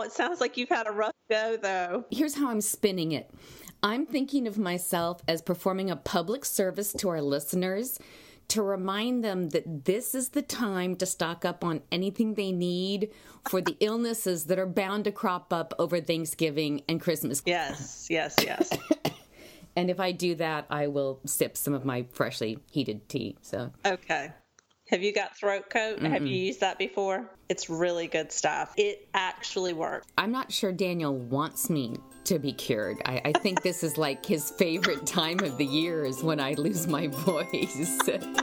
it sounds like you've had a rough go, though. Here's how I'm spinning it. I'm thinking of myself as performing a public service to our listeners to remind them that this is the time to stock up on anything they need for the illnesses that are bound to crop up over Thanksgiving and Christmas. Yes. And if I do that, I will sip some of my freshly heated tea. So okay. Have you got throat coat? Mm-mm. Have you used that before? It's really good stuff. It actually works. I'm not sure Daniel wants me to be cured. I think this is like his favorite time of the year is when I lose my voice.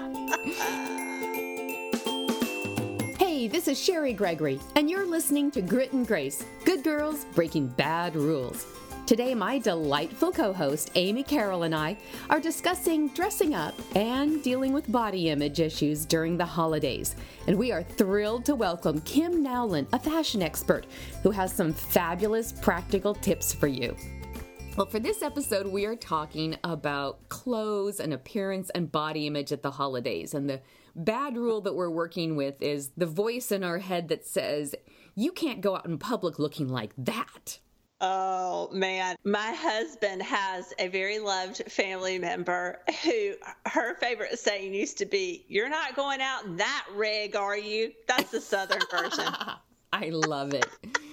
Hey, this is Sherry Gregory, and you're listening to Grit and Grace, Good Girls Breaking Bad Rules. Today, my delightful co-host, Amy Carroll, and I are discussing dressing up and dealing with body image issues during the holidays. And we are thrilled to welcome Kim Nowlin, a fashion expert, who has some fabulous practical tips for you. Well, for this episode, we are talking about clothes and appearance and body image at the holidays. And the bad rule that we're working with is the voice in our head that says, you can't go out in public looking like that. Oh, man. My husband has a very loved family member who her favorite saying used to be, you're not going out in that rig, are you? That's the Southern version. I love it.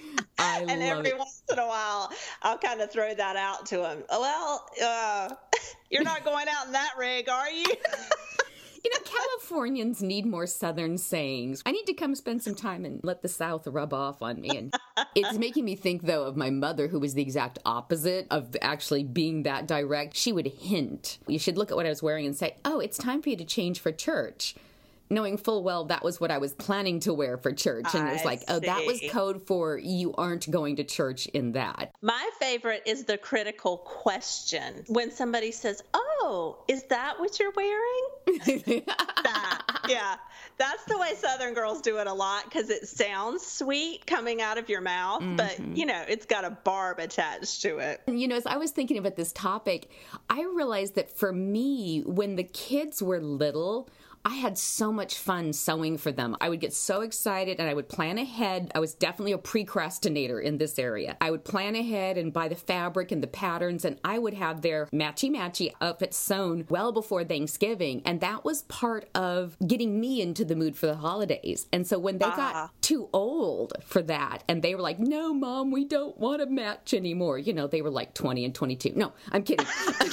And every once in a while, I'll kind of throw that out to him. Well, you're not going out in that rig, are you? You know, Californians need more Southern sayings. I need to come spend some time and let the South rub off on me. And it's making me think, though, of my mother, who was the exact opposite of actually being that direct. She would hint. You should look at what I was wearing and say, oh, it's time for you to change for church. Knowing full well that was what I was planning to wear for church. And it was like, oh, that was code for you aren't going to church in that. My favorite is the critical question. When somebody says, oh, is that what you're wearing? Yeah. That's the way Southern girls do it a lot because it sounds sweet coming out of your mouth, but, you know, it's got a barb attached to it. And, you know, as I was thinking about this topic, I realized that for me, when the kids were little, I had so much fun sewing for them. I would get so excited and I would plan ahead. I was definitely a procrastinator in this area. I would plan ahead and buy the fabric and the patterns, and I would have their matchy-matchy outfits sewn well before Thanksgiving. And that was part of getting me into the mood for the holidays. And so when they got too old for that and they were like, no, Mom, we don't want to match anymore. You know, they were like 20 and 22. No, I'm kidding.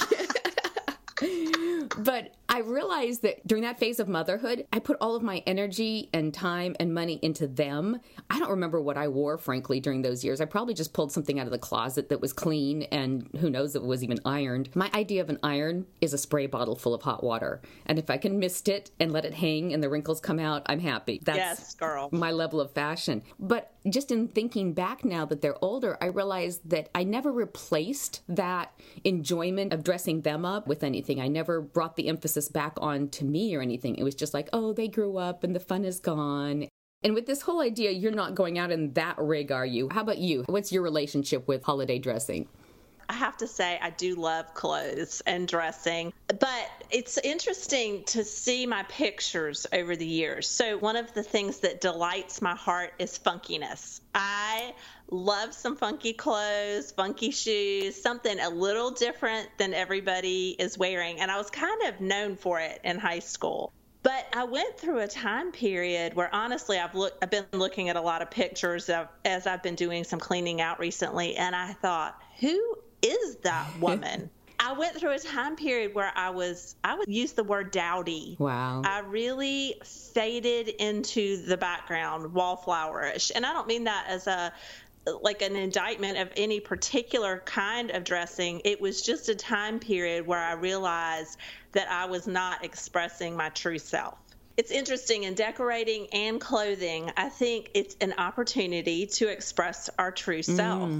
But I realized that during that phase of motherhood, I put all of my energy and time and money into them. I don't remember what I wore, frankly, during those years. I probably just pulled something out of the closet that was clean, and who knows if it was even ironed. My idea of an iron is a spray bottle full of hot water. And if I can mist it and let it hang and the wrinkles come out, I'm happy. That's yes, girl. My level of fashion. But just in thinking back now that they're older, I realized that I never replaced that enjoyment of dressing them up with anything. I never brought the emphasis back on to me or anything. It was just like, oh, they grew up and the fun is gone. And with this whole idea, you're not going out in that rig, are you? How about you? What's your relationship with holiday dressing? I have to say, I do love clothes and dressing, but it's interesting to see my pictures over the years. So one of the things that delights my heart is funkiness. I love some funky clothes, funky shoes, something a little different than everybody is wearing. And I was kind of known for it in high school. But I went through a time period where, honestly, I've been looking at a lot of pictures as I've been doing some cleaning out recently, and I thought, who is that woman? I went through a time period where I would use the word dowdy. Wow. I really faded into the background, wallflowerish. And I don't mean that as like an indictment of any particular kind of dressing. It was just a time period where I realized that I was not expressing my true self. It's interesting, in decorating and clothing, I think it's an opportunity to express our true self.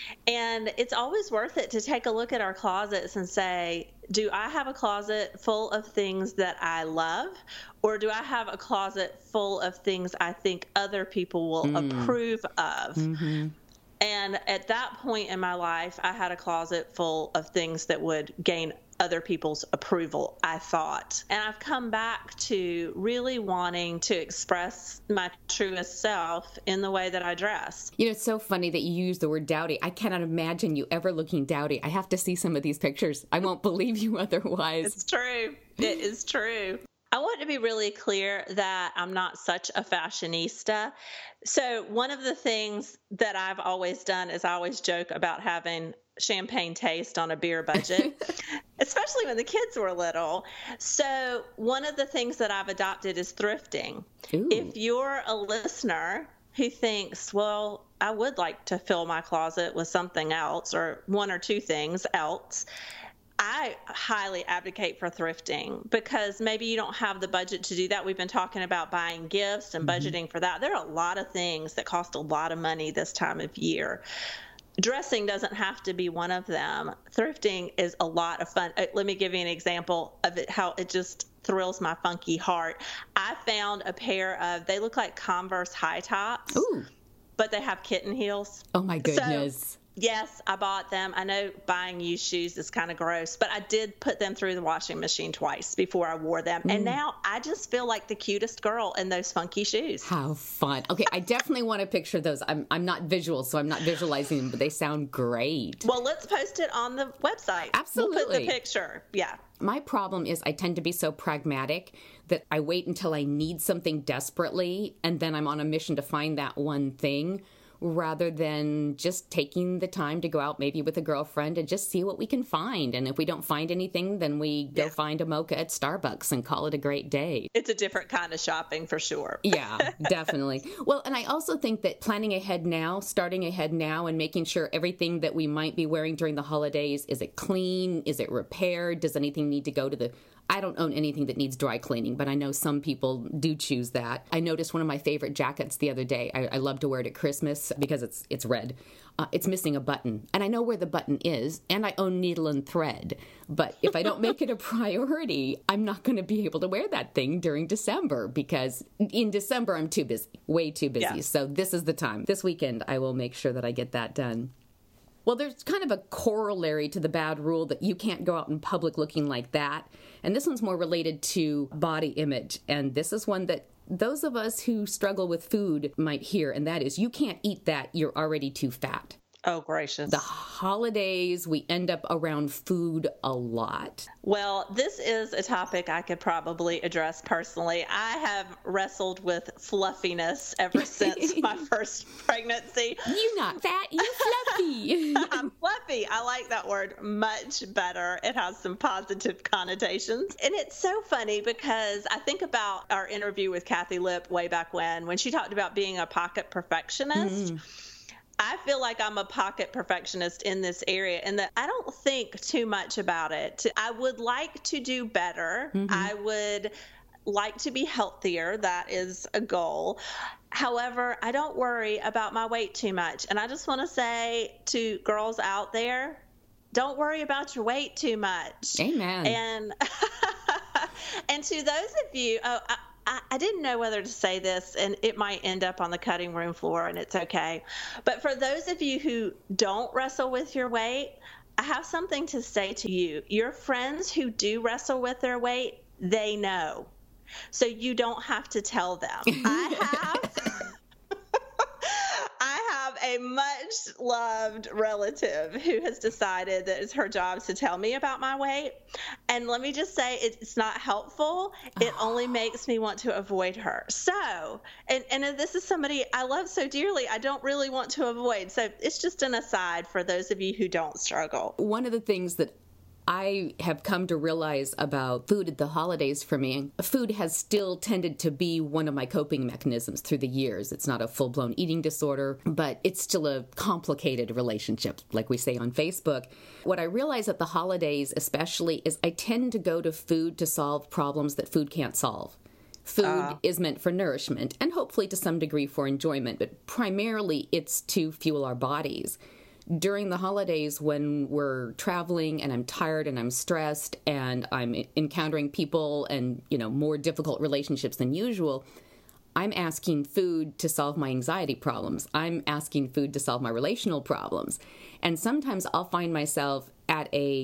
And it's always worth it to take a look at our closets and say, do I have a closet full of things that I love? Or do I have a closet full of things I think other people will approve of? And at that point in my life, I had a closet full of things that would gain other people's approval, I thought. And I've come back to really wanting to express my truest self in the way that I dress. You know, it's so funny that you use the word dowdy. I cannot imagine you ever looking dowdy. I have to see some of these pictures. I won't believe you otherwise. It's true. It is true. I want to be really clear that I'm not such a fashionista. So one of the things that I've always done is I always joke about having champagne taste on a beer budget, especially when the kids were little. So one of the things that I've adopted is thrifting. Ooh. If you're a listener who thinks, well, I would like to fill my closet with something else or one or two things else, I highly advocate for thrifting because maybe you don't have the budget to do that. We've been talking about buying gifts and budgeting for that. There are a lot of things that cost a lot of money this time of year. Dressing doesn't have to be one of them. Thrifting is a lot of fun. Let me give you an example of it, how it just thrills my funky heart. I found a pair of, they look like Converse high tops, Ooh. but they have kitten heels. Oh my goodness. So, yes, I bought them. I know buying used shoes is kind of gross, but I did put them through the washing machine twice before I wore them. And now I just feel like the cutest girl in those funky shoes. How fun. Okay, I definitely want to picture those. I'm not visual, so I'm not visualizing them, but they sound great. Well, let's post it on the website. Absolutely. We'll put the picture. Yeah. My problem is I tend to be so pragmatic that I wait until I need something desperately, and then I'm on a mission to find that one thing, rather than just taking the time to go out maybe with a girlfriend and just see what we can find. And if we don't find anything, then we go find a mocha at Starbucks and call it a great day. It's a different kind of shopping for sure. Yeah, definitely. Well, and I also think that planning ahead now, starting ahead now, and making sure everything that we might be wearing during the holidays, is it clean? Is it repaired? Does anything need to go to the... I don't own anything that needs dry cleaning, but I know some people do choose that. I noticed one of my favorite jackets the other day. I love to wear it at Christmas because it's red. It's missing a button, and I know where the button is, and I own needle and thread. But if I don't make it a priority, I'm not going to be able to wear that thing during December, because in December I'm too busy, way too busy. Yeah. So this is the time. This weekend I will make sure that I get that done. Well, there's kind of a corollary to the bad rule that you can't go out in public looking like that. And this one's more related to body image. And this is one that those of us who struggle with food might hear, and that is, you can't eat that, you're already too fat. Oh, gracious. The holidays, we end up around food a lot. Well, this is a topic I could probably address personally. I have wrestled with fluffiness ever since my first pregnancy. You not fat, you fluffy. I'm fluffy. I like that word much better. It has some positive connotations. And it's so funny because I think about our interview with Kathy Lipp way back when she talked about being a pocket perfectionist. I feel like I'm a pocket perfectionist in this area, and that I don't think too much about it. I would like to do better. I would like to be healthier. That is a goal. However, I don't worry about my weight too much. And I just want to say to girls out there, don't worry about your weight too much. Amen. And to those of you, I didn't know whether to say this, and it might end up on the cutting room floor, and it's okay. But for those of you who don't wrestle with your weight, I have something to say to you. Your friends who do wrestle with their weight, they know. So you don't have to tell them. I have a much loved relative who has decided that it's her job to tell me about my weight. And let me just say, it's not helpful. It only makes me want to avoid her. So, and this is somebody I love so dearly, I don't really want to avoid. So it's just an aside for those of you who don't struggle. One of the things that I have come to realize about food at the holidays for me, food has still tended to be one of my coping mechanisms through the years. It's not a full-blown eating disorder, but it's still a complicated relationship, like we say on Facebook. What I realize at the holidays especially is I tend to go to food to solve problems that food can't solve. Food is meant for nourishment and hopefully to some degree for enjoyment, but primarily it's to fuel our bodies. During the holidays when we're traveling and I'm tired and I'm stressed and I'm encountering people and, more difficult relationships than usual, I'm asking food to solve my anxiety problems. I'm asking food to solve my relational problems. And sometimes I'll find myself at a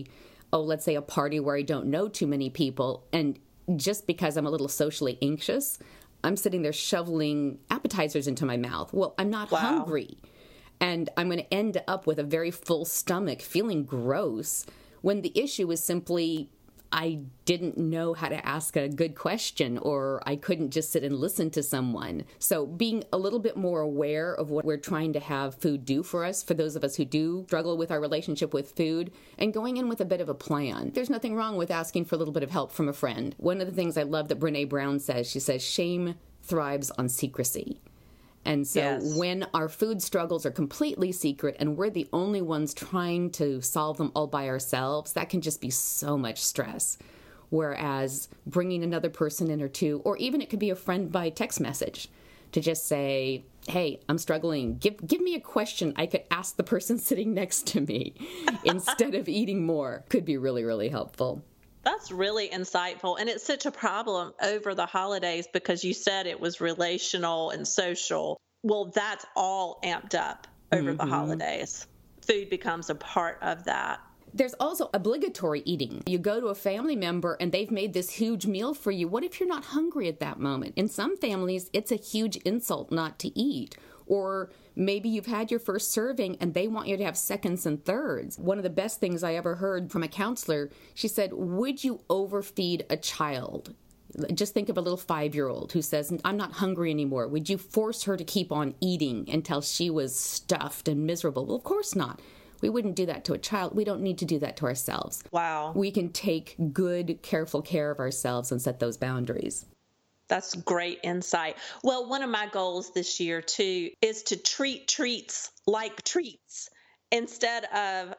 oh, let's say a party where I don't know too many people, and just because I'm a little socially anxious, I'm sitting there shoveling appetizers into my mouth. Well, I'm not hungry. And I'm going to end up with a very full stomach feeling gross when the issue is simply I didn't know how to ask a good question, or I couldn't just sit and listen to someone. So being a little bit more aware of what we're trying to have food do for us, for those of us who do struggle with our relationship with food, and going in with a bit of a plan. There's nothing wrong with asking for a little bit of help from a friend. One of the things I love that Brene Brown says, she says, shame thrives on secrecy. And so when our food struggles are completely secret and we're the only ones trying to solve them all by ourselves, that can just be so much stress. Whereas bringing another person in or two, or even it could be a friend by text message, to just say, hey, I'm struggling. Give me a question I could ask the person sitting next to me instead of eating more, could be really, really helpful. That's really insightful. And it's such a problem over the holidays because you said it was relational and social. Well, that's all amped up over the holidays. Food becomes a part of that. There's also obligatory eating. You go to a family member and they've made this huge meal for you. What if you're not hungry at that moment? In some families, it's a huge insult not to eat. Or maybe you've had your first serving and they want you to have seconds and thirds. One of the best things I ever heard from a counselor, she said, would you overfeed a child? Just think of a little 5-year-old who says, I'm not hungry anymore. Would you force her to keep on eating until she was stuffed and miserable? Well, of course not. We wouldn't do that to a child. We don't need to do that to ourselves. Wow. We can take good, careful care of ourselves and set those boundaries. That's great insight. Well, one of my goals this year, too, is to treat treats like treats instead of,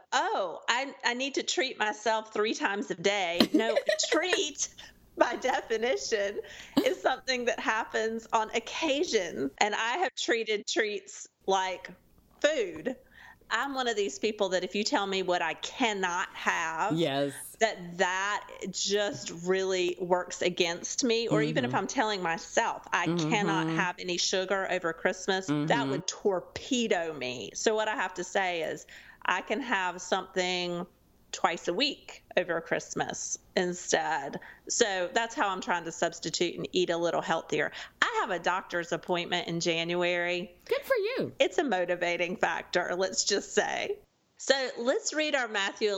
I need to treat myself 3 times a day. No, a treat, by definition, is something that happens on occasion. And I have treated treats like food. I'm one of these people that if you tell me what I cannot have, that just really works against me. Or even if I'm telling myself I cannot have any sugar over Christmas, that would torpedo me. So what I have to say is I can have something twice a week over Christmas instead. So that's how I'm trying to substitute and eat a little healthier. I have a doctor's appointment in January. Good for you. It's a motivating factor, let's just say. So let's read our Matthew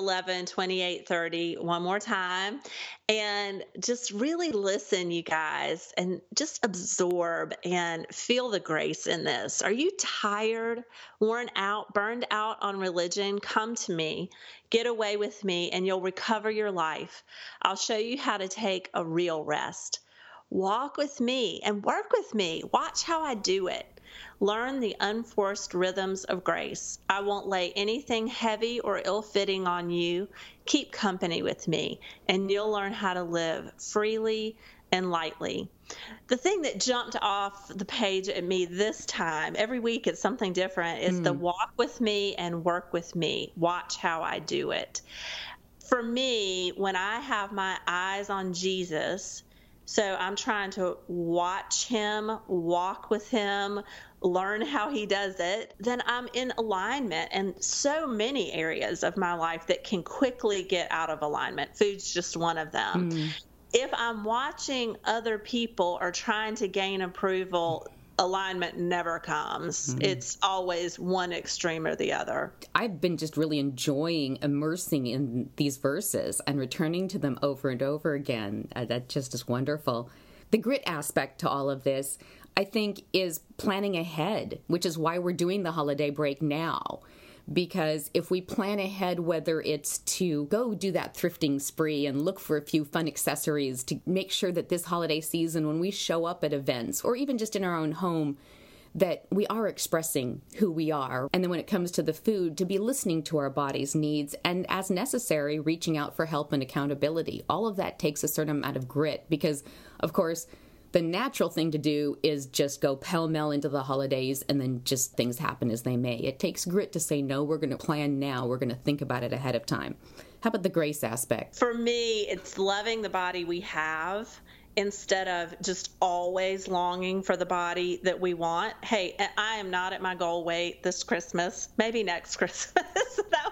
11:28-30 one more time and just really listen, you guys, and just absorb and feel the grace in this. Are you tired, worn out, burned out on religion? Come to me, get away with me, and you'll recover your life. I'll show you how to take a real rest. Walk with me and work with me. Watch how I do it. Learn the unforced rhythms of grace. I won't lay anything heavy or ill-fitting on you. Keep company with me, and you'll learn how to live freely and lightly. The thing that jumped off the page at me this time, every week it's something different, is the walk with me and work with me. Watch how I do it. For me, when I have my eyes on Jesus, so I'm trying to watch him, walk with him, learn how he does it, then I'm in alignment in so many areas of my life that can quickly get out of alignment. Food's just one of them. If I'm watching other people or trying to gain approval, alignment never comes. It's always one extreme or the other. I've been just really enjoying immersing in these verses and returning to them over and over again. That just is wonderful. The grit aspect to all of this, I think, is planning ahead, which is why we're doing the holiday break now. Because if we plan ahead, whether it's to go do that thrifting spree and look for a few fun accessories to make sure that this holiday season, when we show up at events or even just in our own home, that we are expressing who we are. And then when it comes to the food, to be listening to our body's needs and, as necessary, reaching out for help and accountability. All of that takes a certain amount of grit because, of course, the natural thing to do is just go pell-mell into the holidays and then just things happen as they may. It takes grit to say, no, we're going to plan now. We're going to think about it ahead of time. How about the grace aspect? For me, it's loving the body we have instead of just always longing for the body that we want. Hey, I am not at my goal weight this Christmas, maybe next Christmas. That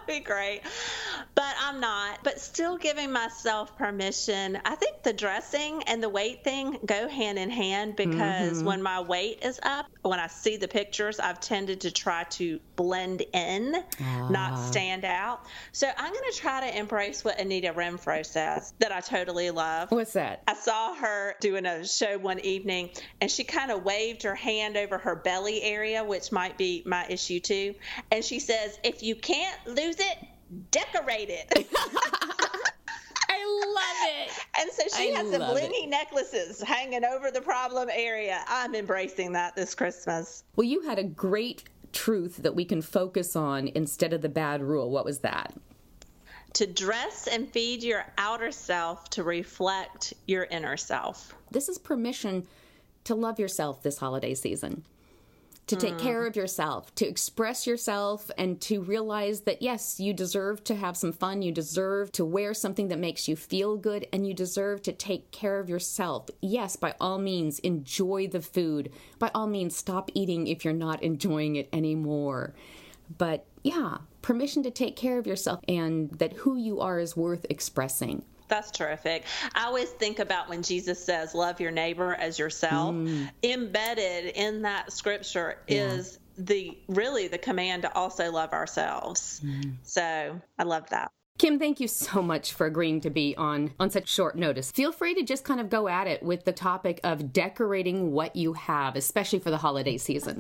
would be great. But I'm not. But still giving myself permission. I think the dressing and the weight thing go hand in hand because when my weight is up, when I see the pictures, I've tended to try to blend in, not stand out. So I'm going to try to embrace what Anita Renfro says that I totally love. What's that? I saw her doing a show one evening, and she kind of waved her hand over her belly area, which might be my issue too. And she says, if you can't lose it, decorate it. I love it. And so she has some blingy necklaces hanging over the problem area. I'm embracing that this Christmas. Well, you had a great truth that we can focus on instead of the bad rule. What was that? To dress and feed your outer self to reflect your inner self. This is permission to love yourself this holiday season, to take care of yourself, to express yourself, and to realize that, yes, you deserve to have some fun. You deserve to wear something that makes you feel good, and you deserve to take care of yourself. Yes, by all means, enjoy the food. By all means, stop eating if you're not enjoying it anymore. But yeah, permission to take care of yourself, and that who you are is worth expressing. That's terrific. I always think about when Jesus says, love your neighbor as yourself. Embedded in that scripture is really the command to also love ourselves. So I love that. Kim, thank you so much for agreeing to be on such short notice. Feel free to just kind of go at it with the topic of decorating what you have, especially for the holiday season.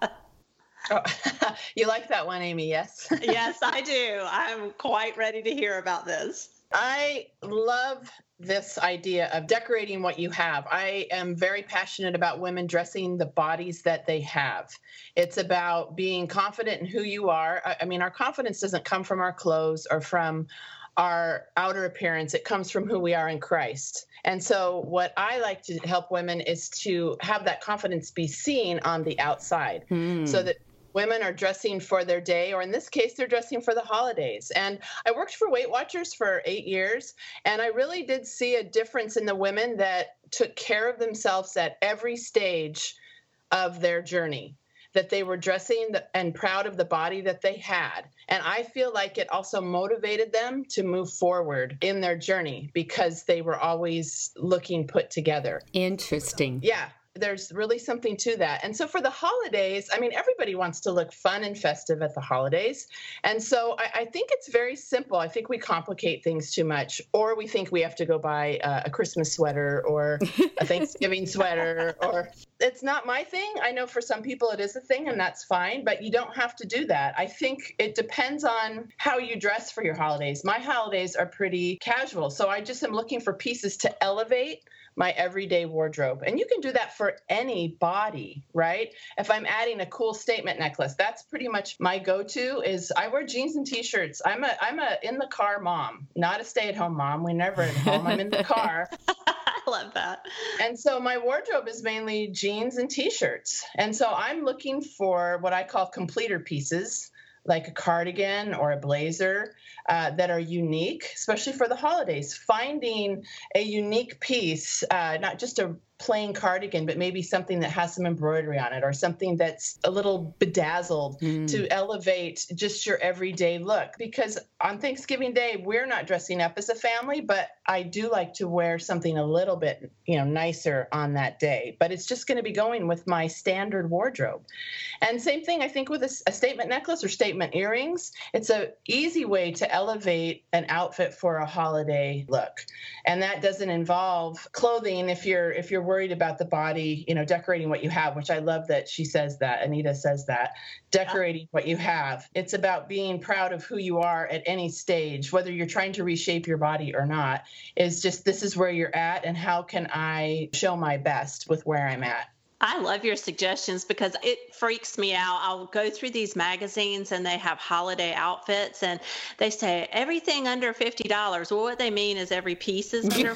Oh, you like that one, Amy, yes? Yes, I do. I'm quite ready to hear about this. I love this idea of decorating what you have. I am very passionate about women dressing the bodies that they have. It's about being confident in who you are. I mean, our confidence doesn't come from our clothes or from our outer appearance. It comes from who we are in Christ. And so what I like to help women is to have that confidence be seen on the outside so that women are dressing for their day, or in this case, they're dressing for the holidays. And I worked for Weight Watchers for 8 years, and I really did see a difference in the women that took care of themselves at every stage of their journey, that they were dressing and proud of the body that they had. And I feel like it also motivated them to move forward in their journey because they were always looking put together. Interesting. Yeah. There's really something to that. And so for the holidays, I mean, everybody wants to look fun and festive at the holidays. And so I think it's very simple. I think we complicate things too much, or we think we have to go buy a Christmas sweater or a Thanksgiving sweater, or it's not my thing. I know for some people it is a thing, and that's fine, but you don't have to do that. I think it depends on how you dress for your holidays. My holidays are pretty casual, so I just am looking for pieces to elevate my everyday wardrobe. And you can do that for any body, right? If I'm adding a cool statement necklace, that's pretty much my go-to is I wear jeans and t-shirts. I'm a in the car mom, not a stay-at-home mom. We're never at home. I'm in the car. I love that. And so my wardrobe is mainly jeans and t-shirts. And so I'm looking for what I call completer pieces, like a cardigan or a blazer that are unique, especially for the holidays. Finding a unique piece, not just a plain cardigan, but maybe something that has some embroidery on it or something that's a little bedazzled to elevate just your everyday look. Because on Thanksgiving Day, we're not dressing up as a family, but I do like to wear something a little bit, nicer on that day. But it's just going to be going with my standard wardrobe. And same thing, I think, with a statement necklace or statement earrings. It's an easy way to elevate an outfit for a holiday look. And that doesn't involve clothing if you're worried about the body, decorating what you have, which I love that she says that, Anita says that, decorating what you have. It's about being proud of who you are at any stage, whether you're trying to reshape your body or not, is just this is where you're at and how can I show my best with where I'm at. I love your suggestions because it freaks me out. I'll go through these magazines and they have holiday outfits and they say everything under $50. Well, what they mean is every piece is under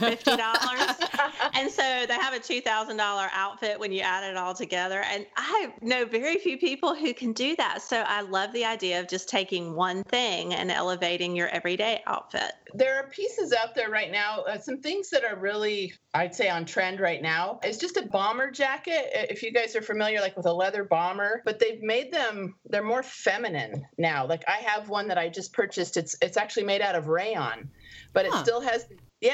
$50. And so they have a $2,000 outfit when you add it all together. And I know very few people who can do that. So I love the idea of just taking one thing and elevating your everyday outfit. There are pieces out there right now, some things that are really, I'd say, on trend right now. It's just a bomber jacket. if you guys are familiar, like with a leather bomber, but they've made them, they're more feminine now. Like I have one that I just purchased. It's actually made out of rayon, but it still has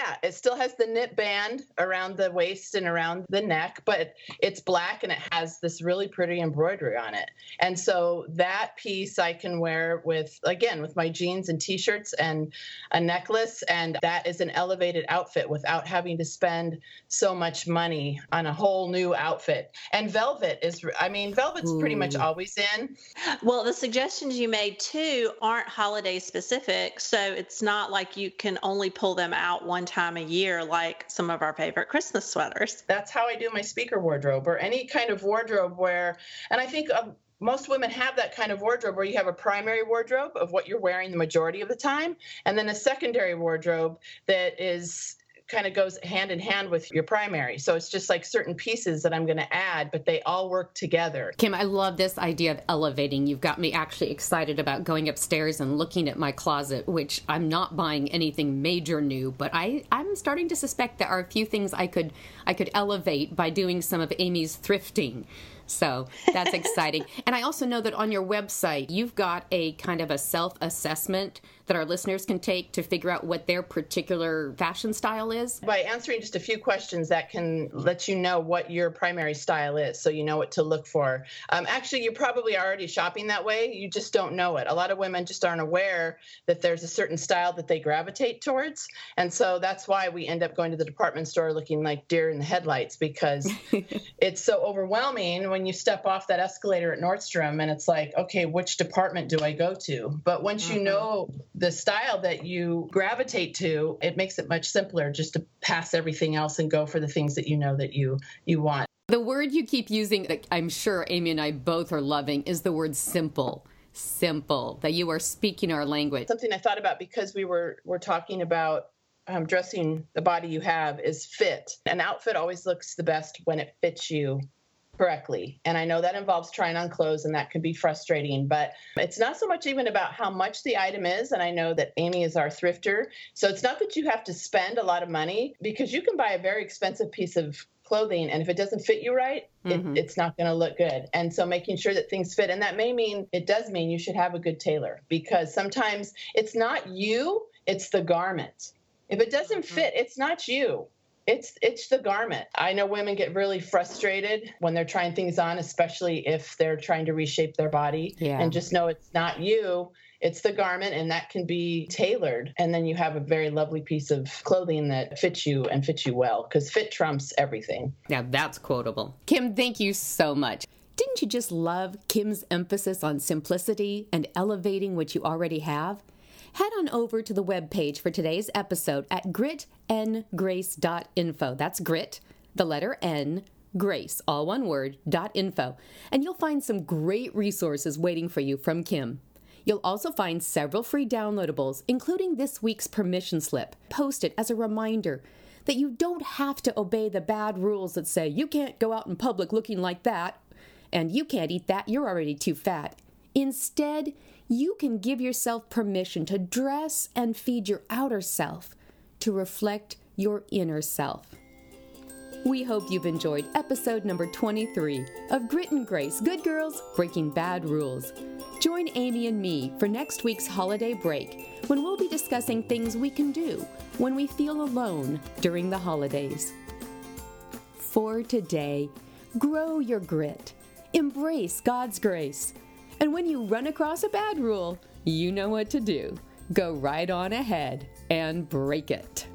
the knit band around the waist and around the neck, but it's black and it has this really pretty embroidery on it. And so that piece I can wear with my jeans and t-shirts and a necklace. And that is an elevated outfit without having to spend so much money on a whole new outfit. And velvet's pretty much always in. Well, the suggestions you made too aren't holiday specific. So it's not like you can only pull them out one time a year like some of our favorite Christmas sweaters. That's how I do my speaker wardrobe, or any kind of wardrobe where, and I think most women have that kind of wardrobe where you have a primary wardrobe of what you're wearing the majority of the time, and then a secondary wardrobe that is kind of goes hand in hand with your primary. So it's just like certain pieces that I'm going to add, but they all work together. Kim, I love this idea of elevating. You've got me actually excited about going upstairs and looking at my closet, which I'm not buying anything major new, but I'm starting to suspect there are a few things I could elevate by doing some of Amy's thrifting. So that's exciting. And I also know that on your website, you've got a kind of a self-assessment that our listeners can take to figure out what their particular fashion style is. By answering just a few questions that can let you know what your primary style is, so you know what to look for. Actually, you're probably already shopping that way. You just don't know it. A lot of women just aren't aware that there's a certain style that they gravitate towards. And so that's why we end up going to the department store looking like deer in the headlights, because it's so overwhelming when you step off that escalator at Nordstrom and it's like, okay, which department do I go to? But once you know the style that you gravitate to, it makes it much simpler just to pass everything else and go for the things that you know that you want. The word you keep using that I'm sure Amy and I both are loving is the word simple. Simple, that you are speaking our language. Something I thought about because we're talking about dressing the body you have is fit. An outfit always looks the best when it fits you correctly. And I know that involves trying on clothes, and that can be frustrating, but it's not so much even about how much the item is. And I know that Amy is our thrifter. So it's not that you have to spend a lot of money, because you can buy a very expensive piece of clothing, and if it doesn't fit you right, it's not going to look good. And so making sure that things fit, and that does mean you should have a good tailor, because sometimes it's not you, it's the garment. If it doesn't fit, it's not you. It's the garment. I know women get really frustrated when they're trying things on, especially if they're trying to reshape their body. Yeah. And just know it's not you, it's the garment, and that can be tailored. And then you have a very lovely piece of clothing that fits you and fits you well, because fit trumps everything. Now that's quotable. Kim, thank you so much. Didn't you just love Kim's emphasis on simplicity and elevating what you already have? Head on over to the webpage for today's episode at gritngrace.info. That's grit, the letter N, grace, all one word, .info. And you'll find some great resources waiting for you from Kim. You'll also find several free downloadables, including this week's permission slip, posted as a reminder that you don't have to obey the bad rules that say you can't go out in public looking like that, and you can't eat that, you're already too fat. Instead, you can give yourself permission to dress and feed your outer self to reflect your inner self. We hope you've enjoyed episode number 23 of Grit and Grace, Good Girls Breaking Bad Rules. Join Amy and me for next week's holiday break, when we'll be discussing things we can do when we feel alone during the holidays. For today, grow your grit, embrace God's grace, and when you run across a bad rule, you know what to do. Go right on ahead and break it.